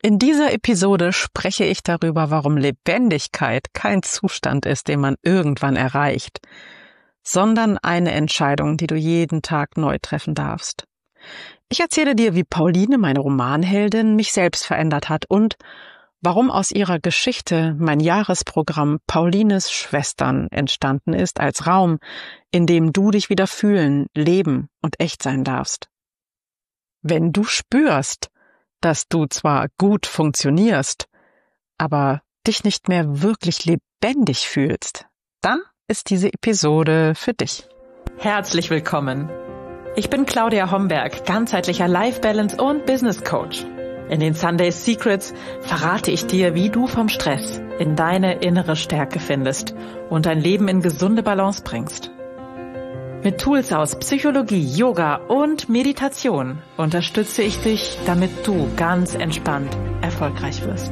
In dieser Episode spreche ich darüber, warum Lebendigkeit kein Zustand ist, den man irgendwann erreicht, sondern eine Entscheidung, die du jeden Tag neu treffen darfst. Ich erzähle dir, wie Pauline, meine Romanheldin, mich selbst verändert hat und warum aus ihrer Geschichte mein Jahresprogramm Paulines Schwestern entstanden ist als Raum, in dem du dich wieder fühlen, leben und echt sein darfst. Wenn du spürst, dass du zwar gut funktionierst, aber dich nicht mehr wirklich lebendig fühlst, dann ist diese Episode für dich. Herzlich willkommen. Ich bin Claudia Homberg, ganzheitlicher Life Balance und Business Coach. In den Sunday Secrets verrate ich dir, wie du vom Stress in deine innere Stärke findest und dein Leben in gesunde Balance bringst. Mit Tools aus Psychologie, Yoga und Meditation unterstütze ich dich, damit du ganz entspannt erfolgreich wirst.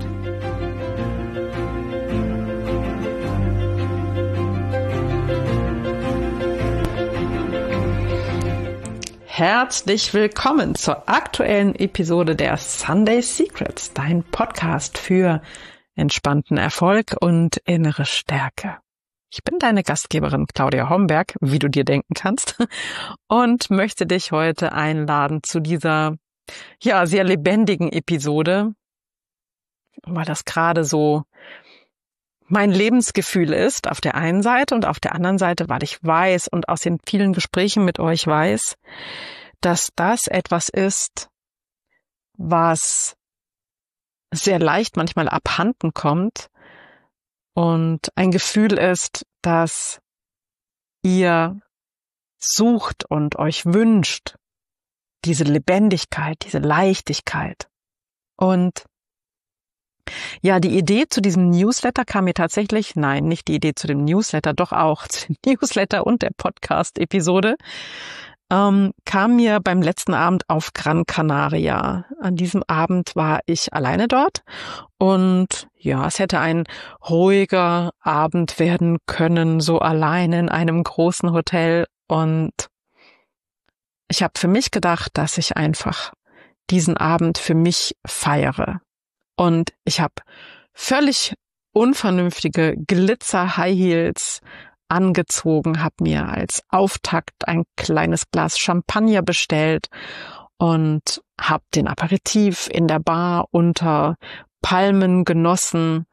Herzlich willkommen zur aktuellen Episode der Sunday Secrets, dein Podcast für entspannten Erfolg und innere Stärke. Ich bin deine Gastgeberin Claudia Homberg, wie du dir denken kannst, und möchte dich heute einladen zu dieser, sehr lebendigen Episode, weil das gerade so mein Lebensgefühl ist, auf der einen Seite und auf der anderen Seite, weil ich weiß und aus den vielen Gesprächen mit euch weiß, dass das etwas ist, was sehr leicht manchmal abhanden kommt, und ein Gefühl ist, dass ihr sucht und euch wünscht, diese Lebendigkeit, diese Leichtigkeit. Und ja, die Idee zu diesem Newsletter kam mir tatsächlich, nein, nicht die Idee zu dem Newsletter, doch auch zu dem Newsletter und der Podcast-Episode, kam mir beim letzten Abend auf Gran Canaria. An diesem Abend war ich alleine dort und ja, es hätte ein ruhiger Abend werden können, so alleine in einem großen Hotel, und ich habe für mich gedacht, dass ich einfach diesen Abend für mich feiere. Und ich habe völlig unvernünftige Glitzer-High Heels angezogen, habe mir als Auftakt ein kleines Glas Champagner bestellt und habe den Aperitif in der Bar unter Palmen genossen,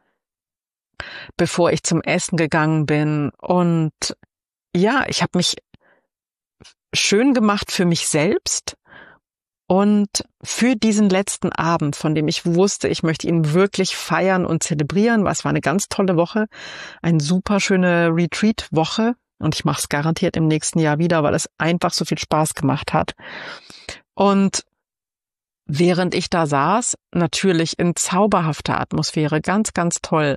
bevor ich zum Essen gegangen bin. Und ja, ich habe mich schön gemacht für mich selbst und für diesen letzten Abend, von dem ich wusste, ich möchte ihn wirklich feiern und zelebrieren. Es war eine ganz tolle Woche, eine super schöne Retreat-Woche, und ich mache es garantiert im nächsten Jahr wieder, weil es einfach so viel Spaß gemacht hat. Und während ich da saß, natürlich in zauberhafter Atmosphäre, ganz, ganz toll,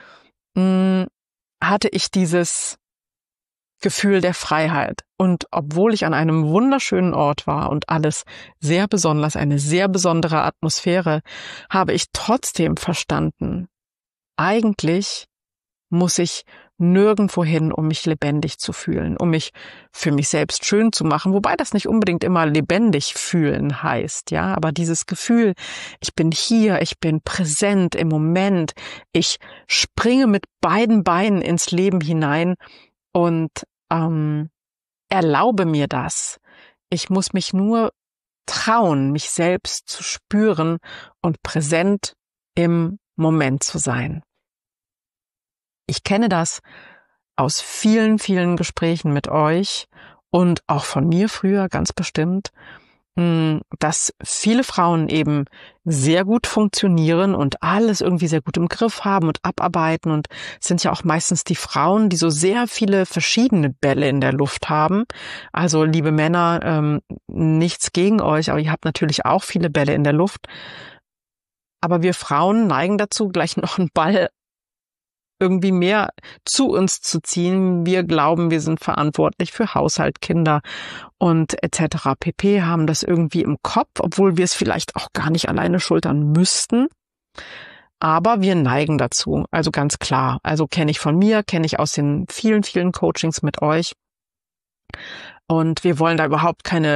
hatte ich dieses Gefühl der Freiheit. Und obwohl ich an einem wunderschönen Ort war und alles sehr besonders, eine sehr besondere Atmosphäre, habe ich trotzdem verstanden, eigentlich muss ich nirgendwo hin, um mich lebendig zu fühlen, um mich für mich selbst schön zu machen, wobei das nicht unbedingt immer lebendig fühlen heißt, ja, aber dieses Gefühl, ich bin hier, ich bin präsent im Moment, ich springe mit beiden Beinen ins Leben hinein und erlaube mir das. Ich muss mich nur trauen, mich selbst zu spüren und präsent im Moment zu sein. Ich kenne das aus vielen, vielen Gesprächen mit euch und auch von mir früher ganz bestimmt, dass viele Frauen eben sehr gut funktionieren und alles irgendwie sehr gut im Griff haben und abarbeiten, und es sind ja auch meistens die Frauen, die so sehr viele verschiedene Bälle in der Luft haben. Also liebe Männer, nichts gegen euch, aber ihr habt natürlich auch viele Bälle in der Luft. Aber wir Frauen neigen dazu, gleich noch einen Ball irgendwie mehr zu uns zu ziehen. Wir glauben, wir sind verantwortlich für Haushalt, Kinder und etc. pp. Haben das irgendwie im Kopf, obwohl wir es vielleicht auch gar nicht alleine schultern müssten. Aber wir neigen dazu, also ganz klar. Also kenne ich von mir, kenne ich aus den vielen, vielen Coachings mit euch. Und wir wollen da überhaupt keine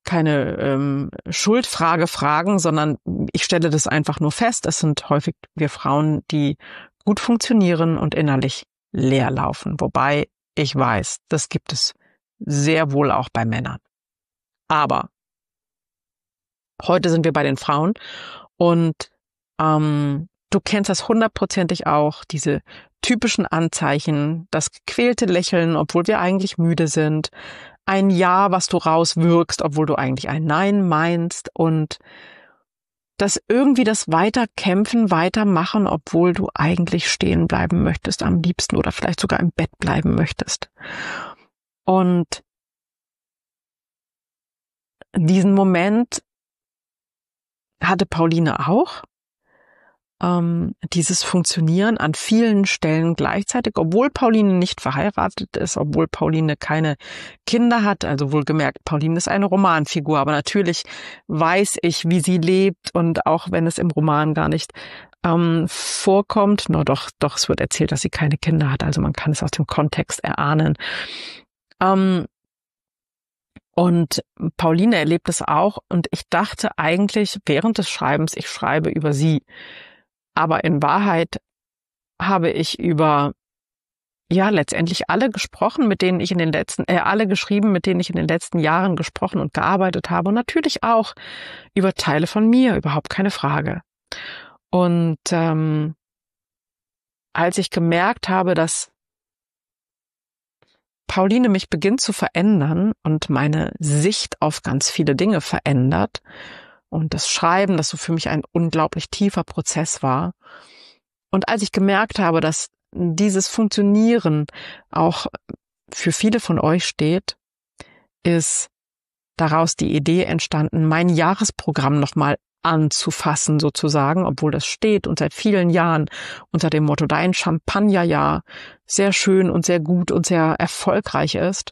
Schuldfrage fragen, sondern ich stelle das einfach nur fest. Es sind häufig wir Frauen, die gut funktionieren und innerlich leer laufen. Wobei ich weiß, das gibt es sehr wohl auch bei Männern. Aber heute sind wir bei den Frauen und du kennst das hundertprozentig auch, diese typischen Anzeichen, das gequälte Lächeln, obwohl wir eigentlich müde sind, ein Ja, was du rauswirkst, obwohl du eigentlich ein Nein meinst und das irgendwie das Weiterkämpfen, Weitermachen, obwohl du eigentlich stehen bleiben möchtest am liebsten oder vielleicht sogar im Bett bleiben möchtest. Und diesen Moment hatte Pauline auch. Dieses Funktionieren an vielen Stellen gleichzeitig, obwohl Pauline nicht verheiratet ist, obwohl Pauline keine Kinder hat, also wohlgemerkt, Pauline ist eine Romanfigur, aber natürlich weiß ich, wie sie lebt und auch wenn es im Roman gar nicht vorkommt, doch, es wird erzählt, dass sie keine Kinder hat, also man kann es aus dem Kontext erahnen. Und Pauline erlebt es auch und ich dachte eigentlich während des Schreibens, ich schreibe über sie. Aber in Wahrheit habe ich über, letztendlich alle gesprochen, alle geschrieben, mit denen ich in den letzten Jahren gesprochen und gearbeitet habe. Und natürlich auch über Teile von mir, überhaupt keine Frage. Und als ich gemerkt habe, dass Pauline mich beginnt zu verändern und meine Sicht auf ganz viele Dinge verändert, und das Schreiben, das so für mich ein unglaublich tiefer Prozess war. Und als ich gemerkt habe, dass dieses Funktionieren auch für viele von euch steht, ist daraus die Idee entstanden, mein Jahresprogramm nochmal anzufassen sozusagen, obwohl das steht und seit vielen Jahren unter dem Motto Dein Champagnerjahr sehr schön und sehr gut und sehr erfolgreich ist,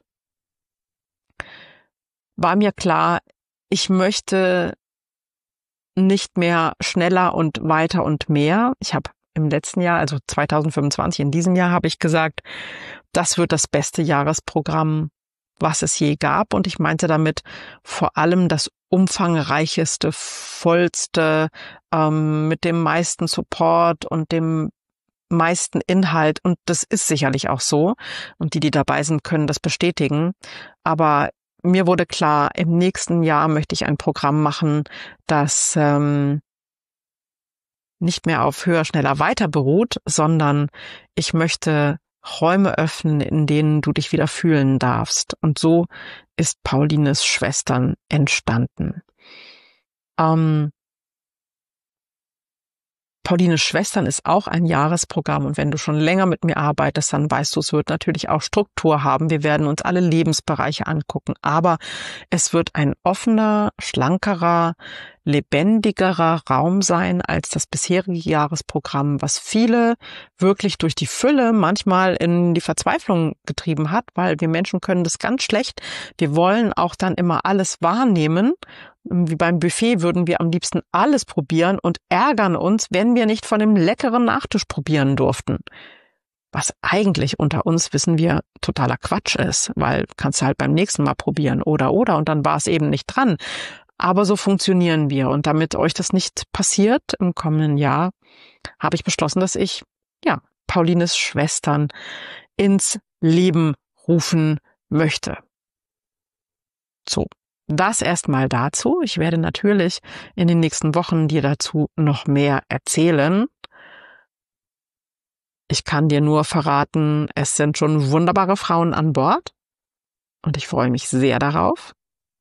war mir klar, ich möchte nicht mehr schneller und weiter und mehr. Ich habe im letzten Jahr, also 2025, in diesem Jahr habe ich gesagt, das wird das beste Jahresprogramm, was es je gab. Und ich meinte damit vor allem das umfangreicheste, vollste, mit dem meisten Support und dem meisten Inhalt. Und das ist sicherlich auch so. Und die dabei sind, können das bestätigen. Aber mir wurde klar, im nächsten Jahr möchte ich ein Programm machen, das nicht mehr auf höher, schneller, weiter beruht, sondern ich möchte Räume öffnen, in denen du dich wieder fühlen darfst. Und so ist Paulines Schwestern entstanden. Paulines Schwestern ist auch ein Jahresprogramm und wenn du schon länger mit mir arbeitest, dann weißt du, es wird natürlich auch Struktur haben. Wir werden uns alle Lebensbereiche angucken, aber es wird ein offener, schlankerer, lebendigerer Raum sein als das bisherige Jahresprogramm, was viele wirklich durch die Fülle manchmal in die Verzweiflung getrieben hat, weil wir Menschen können das ganz schlecht. Wir wollen auch dann immer alles wahrnehmen. Wie beim Buffet würden wir am liebsten alles probieren und ärgern uns, wenn wir nicht von dem leckeren Nachtisch probieren durften. Was eigentlich unter uns, wissen wir, totaler Quatsch ist, weil kannst du halt beim nächsten Mal probieren oder und dann war es eben nicht dran. Aber so funktionieren wir und damit euch das nicht passiert im kommenden Jahr, habe ich beschlossen, dass ich, Paulines Schwestern ins Leben rufen möchte. So. Das erstmal dazu. Ich werde natürlich in den nächsten Wochen dir dazu noch mehr erzählen. Ich kann dir nur verraten, es sind schon wunderbare Frauen an Bord und ich freue mich sehr darauf.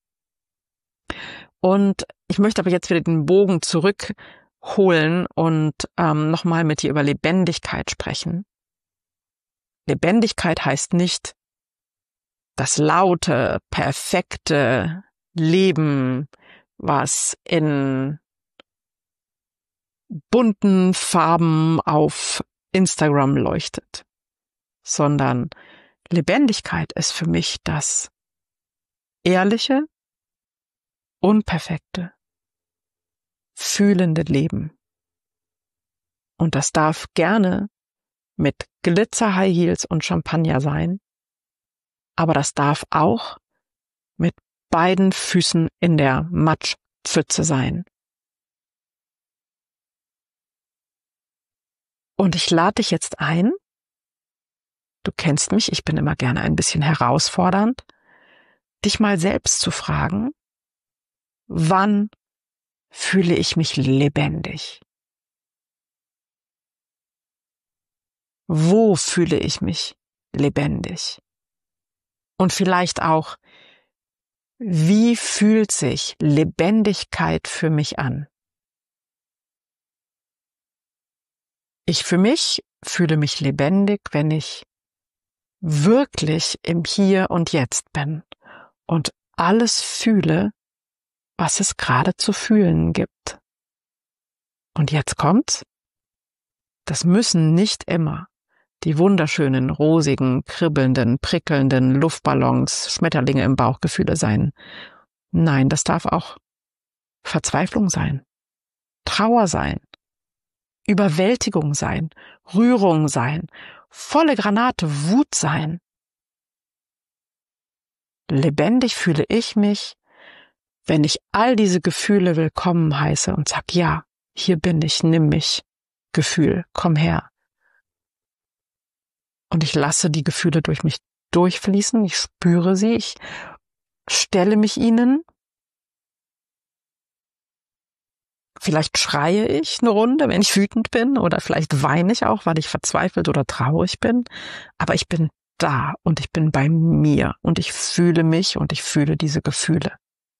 Und ich möchte aber jetzt wieder den Bogen zurückholen und nochmal mit dir über Lebendigkeit sprechen. Lebendigkeit heißt nicht das laute, perfekte Leben, was in bunten Farben auf Instagram leuchtet, sondern Lebendigkeit ist für mich das ehrliche, unperfekte, fühlende Leben. Und das darf gerne mit Glitzer, High Heels und Champagner sein, aber das darf auch mit beiden Füßen in der Matschpfütze sein. Und ich lade dich jetzt ein, du kennst mich, ich bin immer gerne ein bisschen herausfordernd, dich mal selbst zu fragen, wann fühle ich mich lebendig? Wo fühle ich mich lebendig? Und vielleicht auch, wie fühlt sich Lebendigkeit für mich an? Ich für mich fühle mich lebendig, wenn ich wirklich im Hier und Jetzt bin und alles fühle, was es gerade zu fühlen gibt. Und jetzt kommt's. Das müssen nicht immer die wunderschönen, rosigen, kribbelnden, prickelnden Luftballons, Schmetterlinge im Bauchgefühle sein. Nein, das darf auch Verzweiflung sein, Trauer sein, Überwältigung sein, Rührung sein, volle Granate Wut sein. Lebendig fühle ich mich, wenn ich all diese Gefühle willkommen heiße und sag, ja, hier bin ich, nimm mich, Gefühl, komm her. Und ich lasse die Gefühle durch mich durchfließen, ich spüre sie, ich stelle mich ihnen. Vielleicht schreie ich eine Runde, wenn ich wütend bin, oder vielleicht weine ich auch, weil ich verzweifelt oder traurig bin. Aber ich bin da und ich bin bei mir und ich fühle mich und ich fühle diese Gefühle.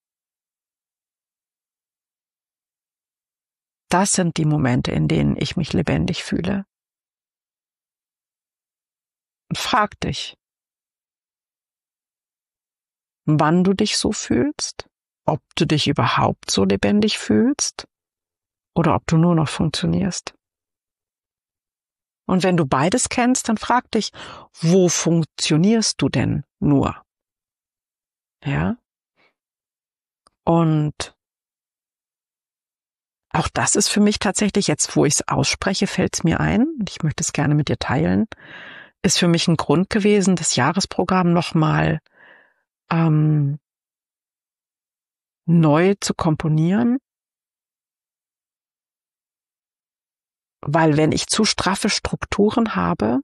Das sind die Momente, in denen ich mich lebendig fühle. Und frag dich, wann du dich so fühlst, ob du dich überhaupt so lebendig fühlst oder ob du nur noch funktionierst. Und wenn du beides kennst, dann frag dich, wo funktionierst du denn nur? Ja? Und auch das ist für mich tatsächlich, jetzt wo ich es ausspreche, fällt es mir ein, und ich möchte es gerne mit dir teilen, ist für mich ein Grund gewesen, das Jahresprogramm nochmal neu zu komponieren. Weil wenn ich zu straffe Strukturen habe,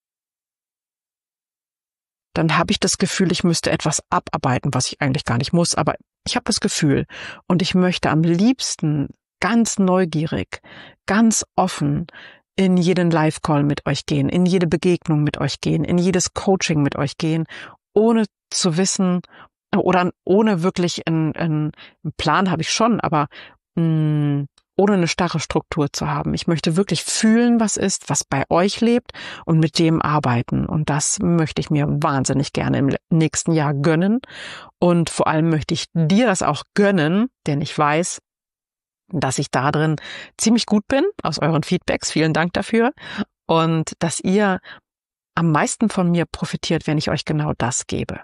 dann habe ich das Gefühl, ich müsste etwas abarbeiten, was ich eigentlich gar nicht muss. Aber ich habe das Gefühl und ich möchte am liebsten ganz neugierig, ganz offen in jeden Live-Call mit euch gehen, in jede Begegnung mit euch gehen, in jedes Coaching mit euch gehen, ohne zu wissen oder ohne wirklich einen Plan habe ich schon, aber ohne eine starre Struktur zu haben. Ich möchte wirklich fühlen, was ist, was bei euch lebt und mit dem arbeiten. Und das möchte ich mir wahnsinnig gerne im nächsten Jahr gönnen. Und vor allem möchte ich dir das auch gönnen, denn ich weiß, dass ich da drin ziemlich gut bin, aus euren Feedbacks. Vielen Dank dafür. Und dass ihr am meisten von mir profitiert, wenn ich euch genau das gebe.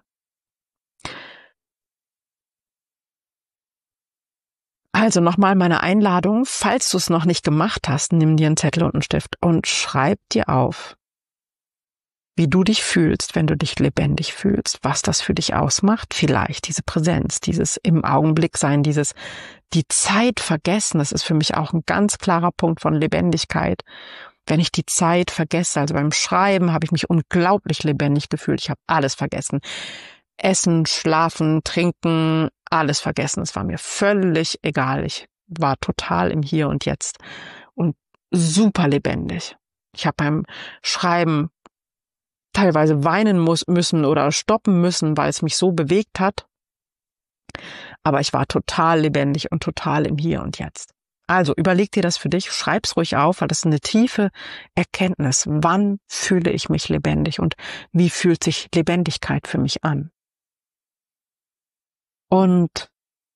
Also nochmal meine Einladung, falls du es noch nicht gemacht hast, nimm dir einen Zettel und einen Stift und schreib dir auf, wie du dich fühlst, wenn du dich lebendig fühlst, was das für dich ausmacht. Vielleicht diese Präsenz, dieses im Augenblick sein, dieses die Zeit vergessen. Das ist für mich auch ein ganz klarer Punkt von Lebendigkeit. Wenn ich die Zeit vergesse, also beim Schreiben habe ich mich unglaublich lebendig gefühlt. Ich habe alles vergessen. Essen, schlafen, trinken, alles vergessen. Es war mir völlig egal. Ich war total im Hier und Jetzt und super lebendig. Ich habe beim Schreiben teilweise weinen müssen oder stoppen müssen, weil es mich so bewegt hat. Aber ich war total lebendig und total im Hier und Jetzt. Also überleg dir das für dich, schreib's ruhig auf, weil das ist eine tiefe Erkenntnis. Wann fühle ich mich lebendig und wie fühlt sich Lebendigkeit für mich an? Und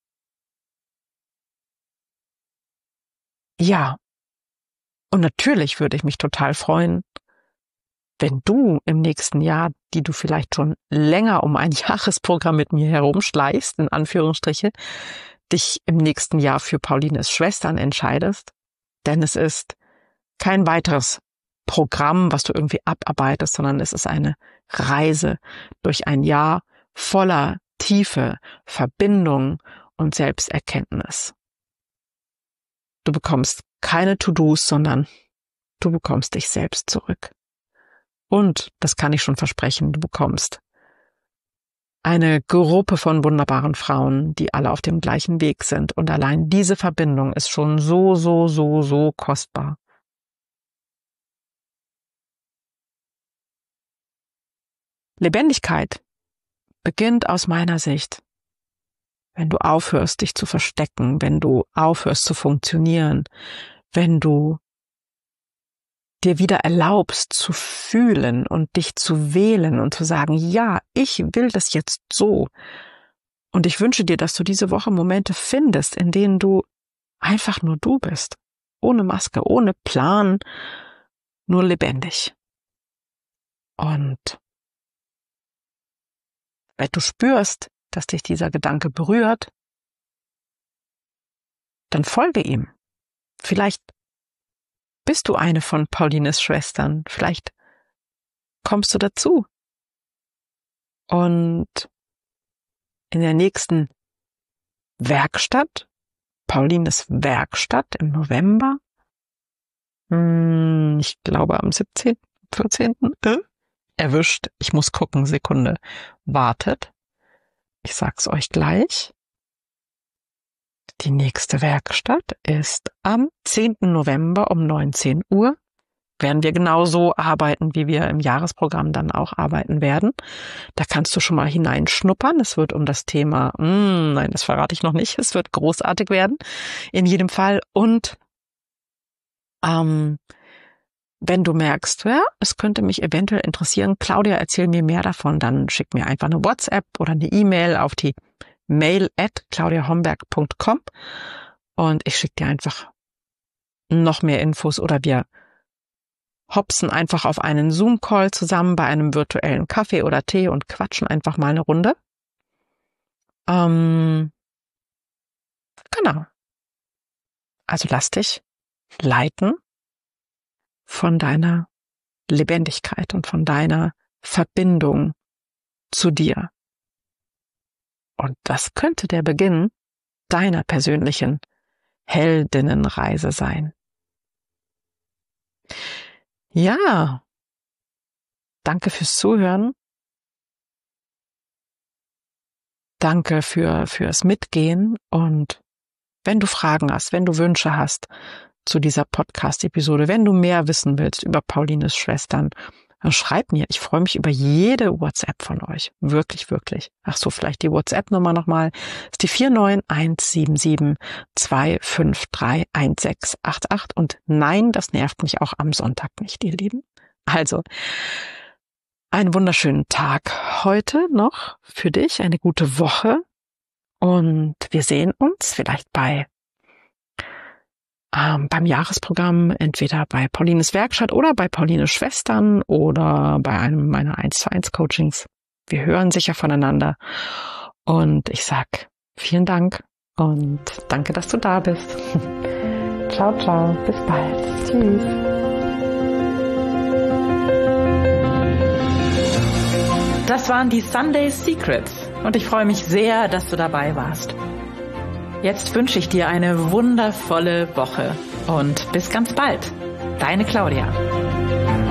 ja, und natürlich würde ich mich total freuen, wenn du im nächsten Jahr, die du vielleicht schon länger um ein Jahresprogramm mit mir herumschleichst, in Anführungsstriche, dich im nächsten Jahr für Paulines Schwestern entscheidest. Denn es ist kein weiteres Programm, was du irgendwie abarbeitest, sondern es ist eine Reise durch ein Jahr voller Tiefe, Verbindung und Selbsterkenntnis. Du bekommst keine To-Dos, sondern du bekommst dich selbst zurück. Und, das kann ich schon versprechen, du bekommst eine Gruppe von wunderbaren Frauen, die alle auf dem gleichen Weg sind. Und allein diese Verbindung ist schon so kostbar. Lebendigkeit beginnt aus meiner Sicht, wenn du aufhörst, dich zu verstecken, wenn du aufhörst zu funktionieren, wenn du dir wieder erlaubst zu fühlen und dich zu wählen und zu sagen, ja, ich will das jetzt so. Und ich wünsche dir, dass du diese Woche Momente findest, in denen du einfach nur du bist. Ohne Maske, ohne Plan, nur lebendig. Und wenn du spürst, dass dich dieser Gedanke berührt, dann folge ihm. Vielleicht bist du eine von Paulines Schwestern? Vielleicht kommst du dazu. Und in der nächsten Werkstatt, Paulines Werkstatt im November, ich glaube am 17., 14., erwischt, ich muss gucken, Sekunde, wartet. Ich sag's euch gleich. Die nächste Werkstatt ist am 10. November um 19 Uhr. Werden wir genauso arbeiten, wie wir im Jahresprogramm dann auch arbeiten werden. Da kannst du schon mal hineinschnuppern. Es wird um das Thema, nein, das verrate ich noch nicht. Es wird großartig werden, in jedem Fall. Und wenn du merkst, ja, es könnte mich eventuell interessieren, Claudia, erzähl mir mehr davon, dann schick mir einfach eine WhatsApp oder eine E-Mail auf die mail@claudiahomberg.com und ich schicke dir einfach noch mehr Infos oder wir hopsen einfach auf einen Zoom-Call zusammen bei einem virtuellen Kaffee oder Tee und quatschen einfach mal eine Runde. Genau. Also lass dich leiten von deiner Lebendigkeit und von deiner Verbindung zu dir. Und das könnte der Beginn deiner persönlichen Heldinnenreise sein. Ja, danke fürs Zuhören. Danke fürs Mitgehen. Und wenn du Fragen hast, wenn du Wünsche hast zu dieser Podcast-Episode, wenn du mehr wissen willst über Paulines Schwestern, dann schreib mir. Ich freue mich über jede WhatsApp von euch. Wirklich, wirklich. Ach so, vielleicht die WhatsApp-Nummer nochmal. Ist die 49177253188. Und nein, das nervt mich auch am Sonntag nicht, ihr Lieben. Also, einen wunderschönen Tag heute noch für dich, eine gute Woche. Und wir sehen uns vielleicht beim Jahresprogramm, entweder bei Paulines Werkstatt oder bei Paulines Schwestern oder bei einem meiner 1:1 Coachings. Wir hören sicher voneinander. Und ich sag vielen Dank und danke, dass du da bist. Ciao, ciao. Bis bald. Tschüss. Das waren die Sunday Secrets und ich freue mich sehr, dass du dabei warst. Jetzt wünsche ich dir eine wundervolle Woche und bis ganz bald. Deine Claudia.